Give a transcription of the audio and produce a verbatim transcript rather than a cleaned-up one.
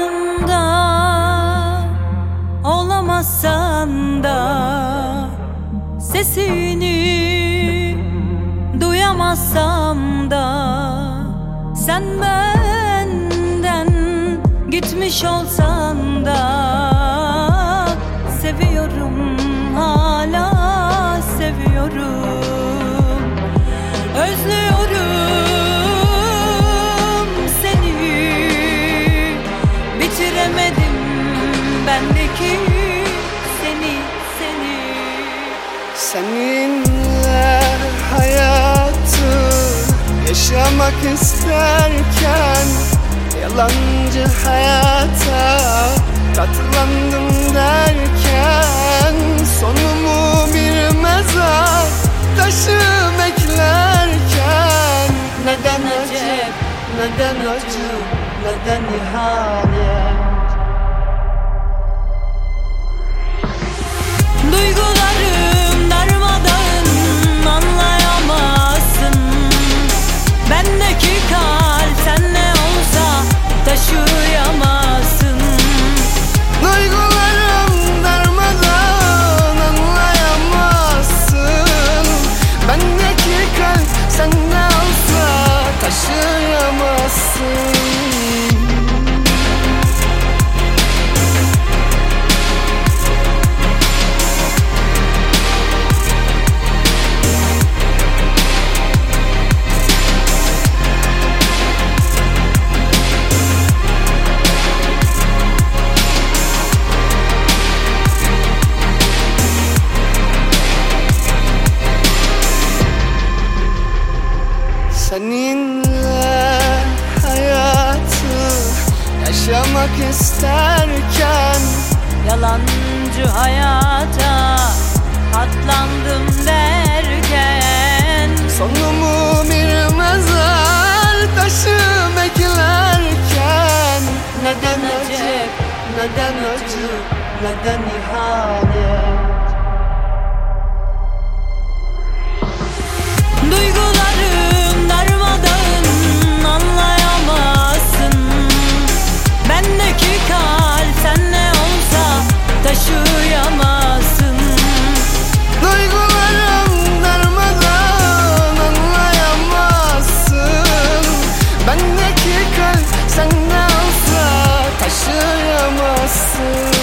yanımda olamazsan da, sesini duyamazsam da, sen benden gitmiş olsan da, seviyorum, hala seviyorum, özlüyorum seni, bitiremedim bendeki seni, seni. Seninle hayatı yaşamak isterken, yalancı hayata katlandım derken, sonumu bir mezar taşı beklerken, neden acı, neden acı, neden ihanet? Duygularım darmadağın, anlayamazsın. Bendeki kalp senle olsa taşıyamazsın. Duygularım darmadağın, anlayamazsın. Bendeki kalp senle olsa taşıyamazsın. Seninle hayatı yaşamak isterken, Yalancı hayata katlandım derken, sonumu bir mezar taşı beklerken, neden acı, neden acı, neden ihanet? Duygularım darmadağın, anlayamazsın. Bendeki kalp senle olsa taşıyamazsın. Duygularım darmadağın, anlayamazsın. Bendeki kalp sende olsa taşıyamazsın.